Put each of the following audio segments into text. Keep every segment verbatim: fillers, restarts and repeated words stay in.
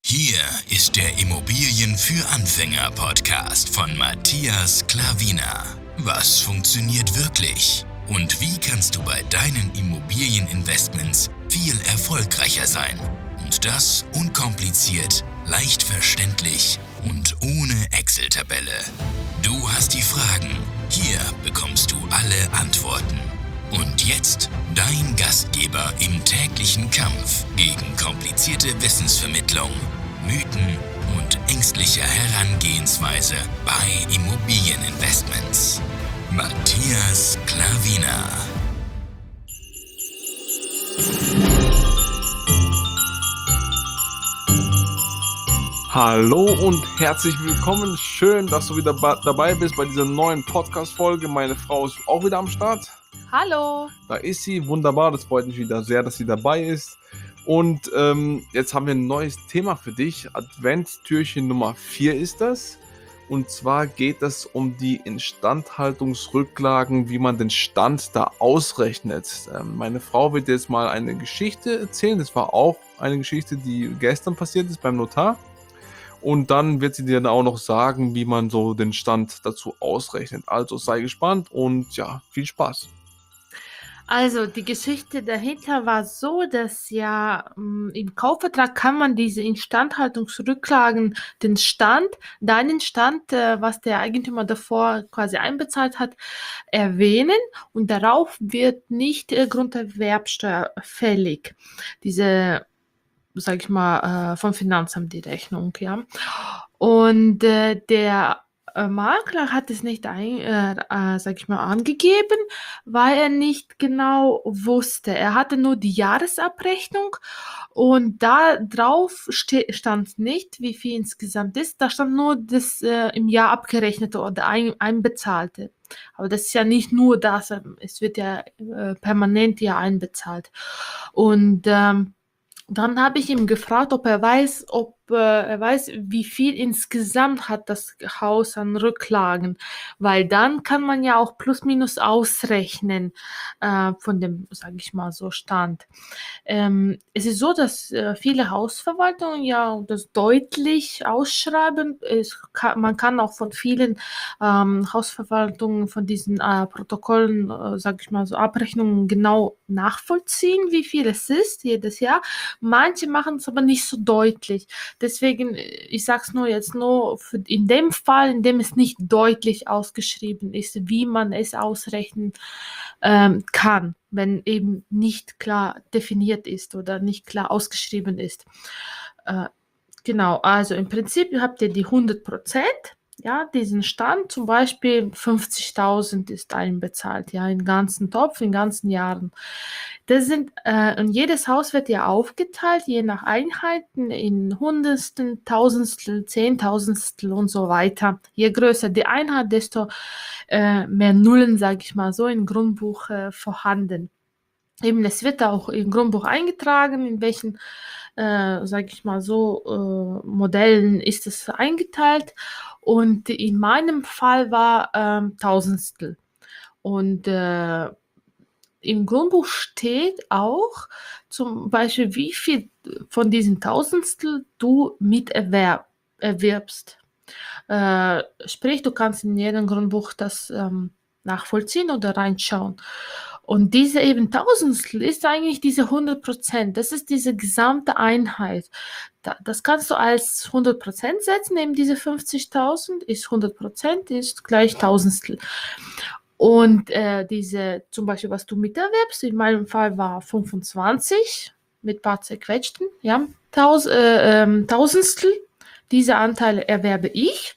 Hier ist der Immobilien für Anfänger Podcast von Matthias Klavina. Was funktioniert wirklich? Und wie kannst du bei deinen Immobilieninvestments viel erfolgreicher sein? Und das unkompliziert, leicht verständlich und ohne Excel-Tabelle. Du hast die Fragen, hier bekommst du alle Antworten. Und jetzt dein Gastgeber im täglichen Kampf gegen komplizierte Wissensvermittlung, Mythen und ängstliche Herangehensweise bei Immobilieninvestments. Matthias Klavina. Hallo und herzlich willkommen. Schön, dass du wieder ba- dabei bist bei dieser neuen Podcast-Folge. Meine Frau ist auch wieder am Start. Hallo. Da ist sie, wunderbar. Das freut mich wieder sehr, dass sie dabei ist. Und ähm, jetzt haben wir ein neues Thema für dich. Adventstürchen Nummer vier ist das. Und zwar geht es um die Instandhaltungsrücklagen, wie man den Stand da ausrechnet. Ähm, meine Frau wird jetzt mal eine Geschichte erzählen. Das war auch eine Geschichte, die gestern passiert ist beim Notar. Und dann wird sie dir dann auch noch sagen, wie man so den Stand dazu ausrechnet. Also sei gespannt und ja, viel Spaß. Also die Geschichte dahinter war so, dass ja mh, im Kaufvertrag kann man diese Instandhaltungsrücklagen, den Stand, deinen Stand, äh, was der Eigentümer davor quasi einbezahlt hat, erwähnen und darauf wird nicht äh, Grunderwerbsteuer fällig. Diese, sag ich mal, äh, vom Finanzamt die Rechnung, ja. Und äh, der äh, Makler hat es nicht ein, äh, äh, sag ich mal, angegeben, weil er nicht genau wusste. Er hatte nur die Jahresabrechnung und da drauf ste- stand nicht, wie viel insgesamt ist. Da stand nur das äh, im Jahr abgerechnete oder ein, einbezahlte. Aber das ist ja nicht nur das, ähm, es wird ja äh, permanent ja einbezahlt. Und ähm, dann habe ich ihn gefragt, ob er weiß, ob äh, er weiß, wie viel insgesamt hat das Haus an Rücklagen, weil dann kann man ja auch plus minus ausrechnen äh, von dem, sage ich mal so, Stand. Ähm, es ist so, dass äh, viele Hausverwaltungen ja das deutlich ausschreiben. Es kann, man kann auch von vielen ähm, Hausverwaltungen von diesen äh, Protokollen, äh, sage ich mal so, Abrechnungen genau nachvollziehen, wie viel es ist jedes Jahr. Manche machen es aber nicht so deutlich. Deswegen, ich sage es nur jetzt nur für in dem Fall, in dem es nicht deutlich ausgeschrieben ist, wie man es ausrechnen ähm, kann, wenn eben nicht klar definiert ist oder nicht klar ausgeschrieben ist. Äh, genau, also im Prinzip habt ihr die hundert Prozent. Ja, diesen Stand, zum Beispiel fünfzigtausend ist einbezahlt, ja, im ganzen Topf, in ganzen Jahren. Das sind, äh, und jedes Haus wird ja aufgeteilt, je nach Einheiten, in Hundertstel, Tausendstel, Zehntausendstel und so weiter. Je größer die Einheit, desto äh, mehr Nullen, sage ich mal so, im Grundbuch äh, vorhanden. Eben, es wird auch im Grundbuch eingetragen, in welchen, äh, sage ich mal so, äh, Modellen ist es eingeteilt. Und in meinem Fall war ähm, Tausendstel. Und äh, im Grundbuch steht auch zum Beispiel, wie viel von diesen Tausendstel du miterwerb, erwirbst. Äh, sprich, du kannst in jedem Grundbuch das ähm, nachvollziehen oder reinschauen. Und diese eben Tausendstel ist eigentlich diese hundert Prozent. Das ist diese gesamte Einheit. Da, das kannst du als hundert Prozent setzen, eben diese fünfzigtausend ist hundert Prozent, ist gleich Tausendstel. Und äh, diese, zum Beispiel, was du miterwerbst, in meinem Fall war fünfundzwanzig mit paar zerquetschten, ja, Taus, äh, ähm, Tausendstel. Diese Anteile erwerbe ich.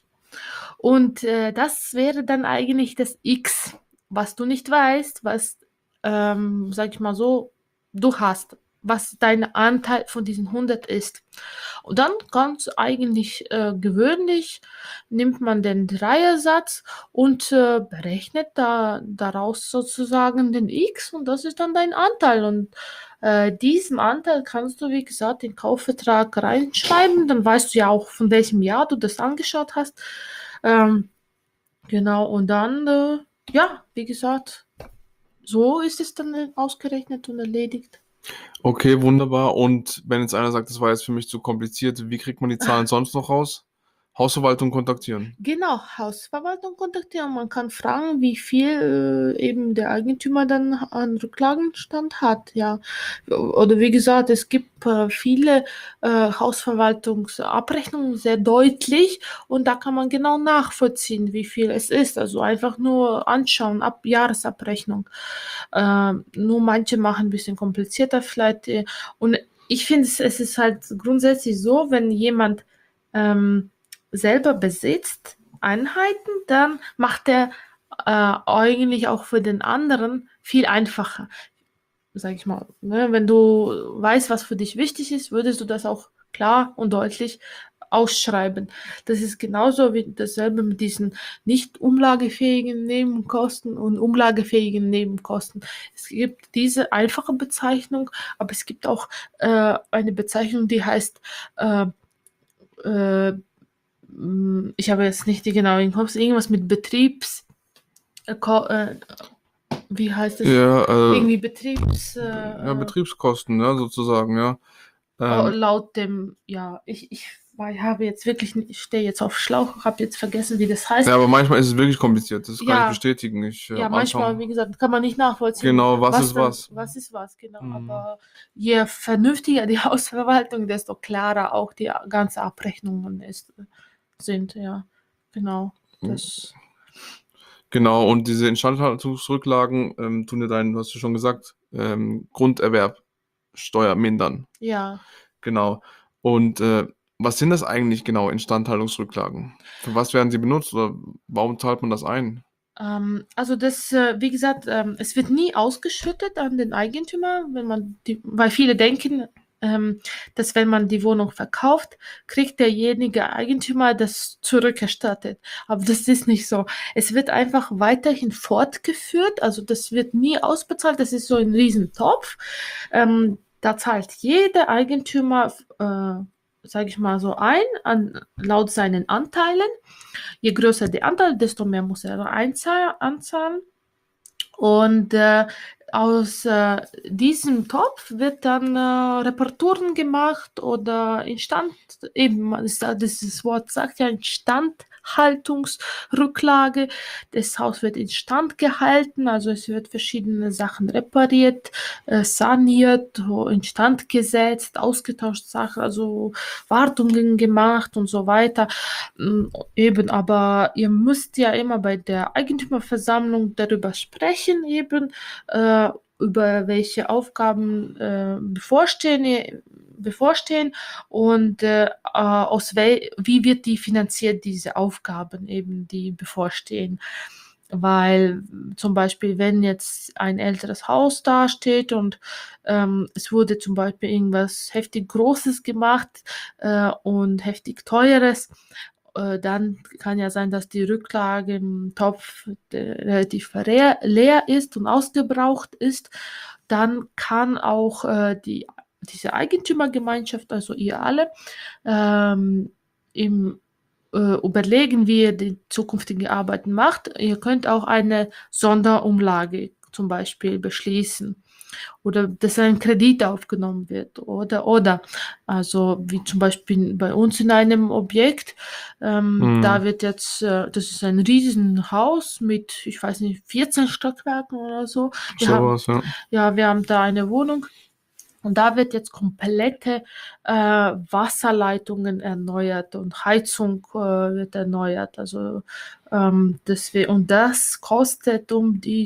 Und äh, das wäre dann eigentlich das X, was du nicht weißt, was, ähm, sag ich mal so, du hast, was dein Anteil von diesen hundert ist. Und dann ganz eigentlich äh, gewöhnlich nimmt man den Dreiersatz und äh, berechnet da, daraus sozusagen den X und das ist dann dein Anteil. Und äh, diesem Anteil kannst du, wie gesagt, den Kaufvertrag reinschreiben. Dann weißt du ja auch, von welchem Jahr du das angeschaut hast. Ähm, genau, und dann, äh, ja, wie gesagt, so ist es dann ausgerechnet und erledigt. Okay, wunderbar. Und wenn jetzt einer sagt, das war jetzt für mich zu kompliziert, wie kriegt man die Zahlen sonst noch raus? Hausverwaltung kontaktieren. Genau, Hausverwaltung kontaktieren. Man kann fragen, wie viel äh, eben der Eigentümer dann an Rücklagenstand hat, ja. Oder wie gesagt, es gibt äh, viele äh, Hausverwaltungsabrechnungen sehr deutlich und da kann man genau nachvollziehen, wie viel es ist. Also einfach nur anschauen, ab Jahresabrechnung. Ähm, nur manche machen ein bisschen komplizierter vielleicht. äh, Und ich finde, es, es ist halt grundsätzlich so, wenn jemand ähm, selber besitzt, Einheiten, dann macht er äh, eigentlich auch für den anderen viel einfacher, sag ich mal. Ne? Wenn du weißt, was für dich wichtig ist, würdest du das auch klar und deutlich ausschreiben. Das ist genauso wie dasselbe mit diesen nicht umlagefähigen Nebenkosten und umlagefähigen Nebenkosten. Es gibt diese einfache Bezeichnung, aber es gibt auch äh, eine Bezeichnung, die heißt äh, äh, hm, ich habe jetzt nicht die genauen Kopf, irgendwas mit Betriebs, äh, Ko äh, wie heißt es? Ja, äh, Irgendwie Betriebs, äh, ja, äh, Betriebskosten, ja, sozusagen, ja. oh, Ähm, laut dem, ja, ich, ich war- habe jetzt wirklich, ich stehe jetzt auf Schlauch, habe jetzt vergessen, wie das heißt. ja, aber manchmal ist es wirklich kompliziert, das kann ich Ja, bestätigen. Ich äh, ja, am manchmal, wie Anfang, gesagt, kann man nicht nachvollziehen, genau, was was ist dann, was? was ist was, genau. Mhm. Aber je vernünftiger die Hausverwaltung, desto klarer auch die ganze Abrechnungen ist, sind, ja, genau. Das, Genau, und diese Instandhaltungsrücklagen ähm, tun ja deinen, hast du schon gesagt, ähm, Grunderwerbsteuer mindern. ja. Genau. Und äh, was sind das eigentlich genau, Instandhaltungsrücklagen? Für was werden sie benutzt oder warum zahlt man das ein? Ähm, also das, äh, wie gesagt, ähm, es wird nie ausgeschüttet an den Eigentümer, wenn man die, weil viele denken, ähm, dass wenn man die Wohnung verkauft, kriegt derjenige Eigentümer das zurückerstattet. Aber das ist nicht so. Es wird einfach weiterhin fortgeführt, also das wird nie ausbezahlt, das ist so ein Riesentopf. Ähm, da zahlt jeder Eigentümer, äh, sage ich mal so ein, an, laut seinen Anteilen. Je größer der Anteil, desto mehr muss er einzahlen, anzahlen. Und äh, aus äh, diesem Topf wird dann äh, Reparaturen gemacht oder Instand, eben, das, das Wort sagt ja Instandhaltungsrücklage. Das Haus wird instand gehalten, also es wird verschiedene Sachen repariert, äh, saniert, instand gesetzt, ausgetauscht, Sachen, also Wartungen gemacht und so weiter. Mm, Eben, aber ihr müsst ja immer bei der Eigentümerversammlung darüber sprechen, eben, äh, über welche Aufgaben äh, bevorstehen, bevorstehen und äh, aus wel wie wird die finanziert, diese Aufgaben eben, die bevorstehen. Weil zum Beispiel, wenn jetzt ein älteres Haus dasteht und ähm, es wurde zum Beispiel irgendwas heftig Großes gemacht äh, und heftig Teures, äh, dann kann ja sein, dass die Rücklage im Topf äh, relativ leer, leer ist und ausgebraucht ist. Dann kann auch äh, die, diese Eigentümergemeinschaft, also ihr alle, ähm, im äh, überlegen, wie ihr die zukünftige Arbeiten macht. Ihr könnt auch eine Sonderumlage zum Beispiel beschließen oder dass ein Kredit aufgenommen wird oder oder also wie zum Beispiel bei uns in einem Objekt, ähm, da Hm, wird jetzt, äh, das ist ein Riesenhaus mit, ich weiß nicht, vierzehn Stockwerken oder so. Wir haben, sowas, ja. ja, wir haben da eine Wohnung und da wird jetzt komplette äh, Wasserleitungen erneuert und Heizung äh, wird erneuert. Also ähm, das wir, und das kostet um die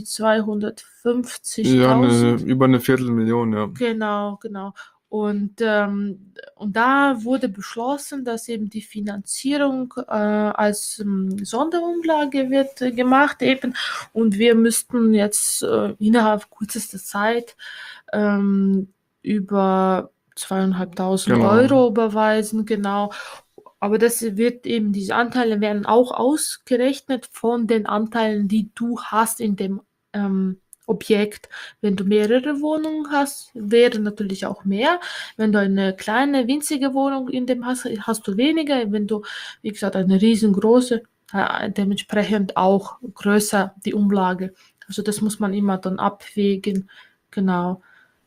Ja, eine, zweihundertfünfzigtausend. über eine Viertelmillion, ja. Genau, genau. Und, ähm, und da wurde beschlossen, dass eben die Finanzierung äh, als ähm, Sonderumlage wird äh, gemacht eben. Und wir müssten jetzt äh, innerhalb kürzester Zeit ähm, über zweieinhalbtausend Genau. Euro überweisen, genau. Aber das wird eben, diese Anteile werden auch ausgerechnet von den Anteilen, die du hast in dem ähm, Objekt. Wenn du mehrere Wohnungen hast, wäre natürlich auch mehr. Wenn du eine kleine, winzige Wohnung in dem hast, hast du weniger. Wenn du, wie gesagt, eine riesengroße, äh, dementsprechend auch größer die Umlage. Also das muss man immer dann abwägen. Genau.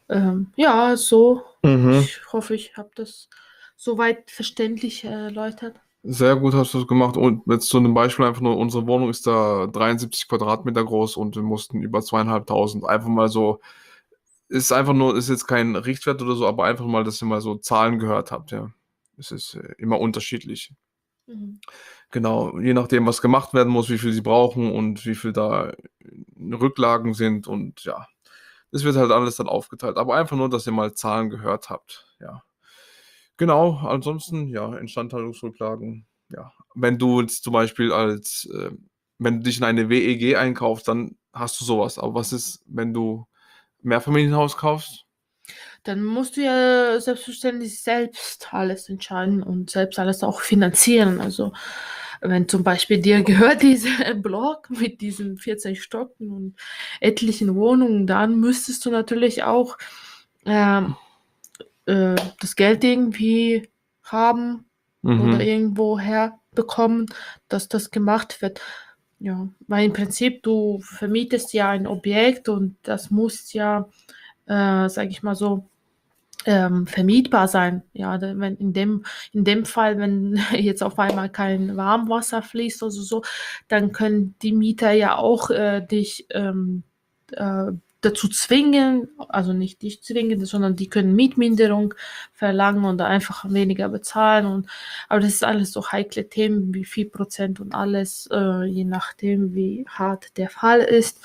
Ähm, ja, so. Mhm. Ich hoffe, ich habe das soweit verständlich erläutert. Sehr gut hast du es gemacht. Und jetzt zu einem Beispiel einfach nur, unsere Wohnung ist da dreiundsiebzig Quadratmeter groß und wir mussten über zweieinhalbtausend. Einfach mal so, ist einfach nur, ist jetzt kein Richtwert oder so, aber einfach mal, dass ihr mal so Zahlen gehört habt, ja. Es ist äh, immer unterschiedlich. Mhm. Genau, je nachdem, was gemacht werden muss, wie viel sie brauchen und wie viel da äh, Rücklagen sind und ja, das wird halt alles dann aufgeteilt. Aber einfach nur, dass ihr mal Zahlen gehört habt, ja. Genau, ansonsten, ja, Instandhaltungsrücklagen, ja. Wenn du jetzt zum Beispiel als, äh, wenn du dich in eine W E G einkaufst, dann hast du sowas. Aber was ist, wenn du Mehrfamilienhaus kaufst? Dann musst du ja selbstverständlich selbst alles entscheiden und selbst alles auch finanzieren. Also wenn zum Beispiel dir gehört dieser Block mit diesen vierzehn Stocken und etlichen Wohnungen, dann müsstest du natürlich auch ähm, äh, das Geld irgendwie haben oder Mhm, irgendwo herbekommen, dass das gemacht wird. Ja, weil im Prinzip du vermietest ja ein Objekt und das muss ja, äh, sage ich mal so, ähm, vermietbar sein. Ja, da- wenn in dem, in dem Fall, wenn jetzt auf einmal kein Warmwasser fließt oder so, dann können die Mieter ja auch äh, dich ähm, äh, dazu zwingen, also nicht dich zwingen, sondern die können Mietminderung verlangen und einfach weniger bezahlen. Und, aber das ist alles so heikle Themen, wie viel Prozent und alles, äh, je nachdem, wie hart der Fall ist.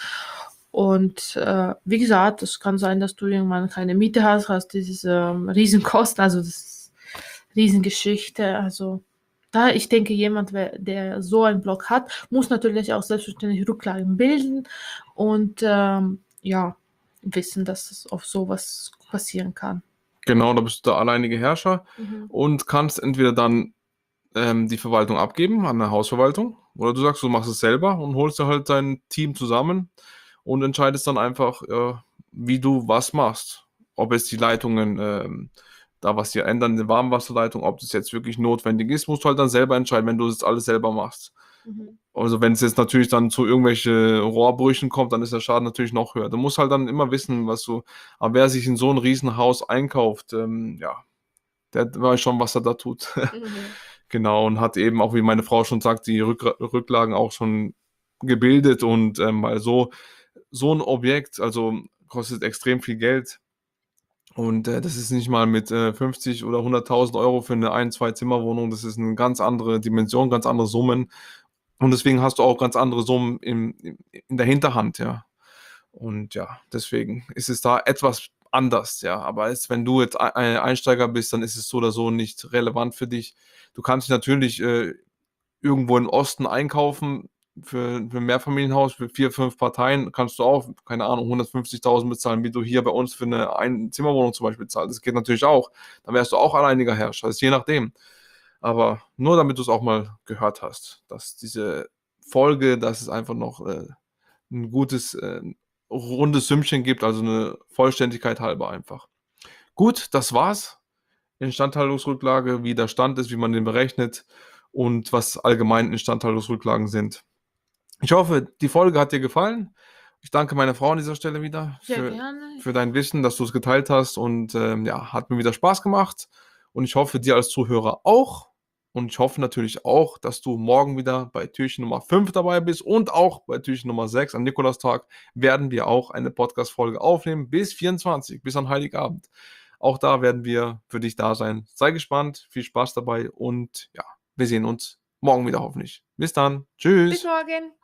Und äh, wie gesagt, es kann sein, dass du irgendwann keine Miete hast, hast diese ähm, Riesenkosten, also das ist Riesengeschichte. Also da, ich denke, jemand, wer, der so einen Blog hat, muss natürlich auch selbstverständlich Rücklagen bilden und ähm, ja, wissen, dass es auf sowas passieren kann. genau, da bist du der alleinige Herrscher Mhm. und kannst entweder dann ähm, die Verwaltung abgeben an 'ne Hausverwaltung oder du sagst, du machst es selber und holst dir halt dein Team zusammen und entscheidest dann einfach, äh, wie du was machst. Ob jetzt die Leitungen, ähm da was hier ändern, 'ne Warmwasserleitung, ob das jetzt wirklich notwendig ist, musst du halt dann selber entscheiden, wenn du das alles selber machst. Mhm. Also, wenn's jetzt natürlich dann zu irgendwelche Rohrbrüchen kommt, dann ist der Schaden natürlich noch höher. Du musst halt dann immer wissen, was du aber wer sich in so 'n Riesenhaus einkauft, ähm, ja, der weiß schon, was er da tut. Mhm. Genau, und hat eben auch, wie meine Frau schon sagt, die Rückra Rücklagen auch schon gebildet und, ähm, weil so so 'n Objekt, also, kostet extrem viel Geld und, äh, das ist nicht mal mit, äh, fünfzig oder hunderttausend Euro für 'ne Ein zwei Zimmerwohnung. Das ist 'ne ganz andere Dimension, ganz andere Summen und deswegen hast du auch ganz andere Summen im im in der Hinterhand, ja. Und ja, deswegen ist es da etwas anders, ja. Aber jetzt, wenn du jetzt Ei Ei Einsteiger bist, dann ist es so oder so nicht relevant für dich. Du kannst dich natürlich, äh, irgendwo im Osten einkaufen für für 'n Mehrfamilienhaus, für vier, fünf Parteien kannst du auch, keine Ahnung, hundertfünfzigtausend bezahlen, wie du hier bei uns für 'ne Einzimmerwohnung zum Beispiel zahlst. Das geht natürlich auch. Dann wärst du auch alleiniger Herrscher, ist je nachdem. Aber nur damit du's auch mal gehört hast, dass diese Folge, dass es einfach noch, äh, 'n gutes, äh, rundes Sümmchen gibt, also 'ne Vollständigkeit halber einfach. Gut, das war's. Instandhaltungsrücklage, wie der Stand ist, wie man den berechnet und was allgemein Instandhaltungsrücklagen sind. Ich hoffe, die Folge hat dir gefallen. Ich danke meiner Frau an dieser Stelle wieder Sehr für gerne. für dein Wissen, dass du's geteilt hast und, ähm, ja, hat mir wieder Spaß gemacht und ich hoffe, dir als Zuhörer auch. Und ich hoffe natürlich auch, dass du morgen wieder bei Türchen Nummer fünf dabei bist und auch bei Türchen Nummer sechs am Nikolastag werden wir auch eine Podcast-Folge aufnehmen bis vierundzwanzig, bis an Heiligabend. Auch da werden wir für dich da sein. Sei gespannt, viel Spaß dabei und ja, wir sehen uns morgen wieder hoffentlich. Bis dann. Bis Tschüss. morgen.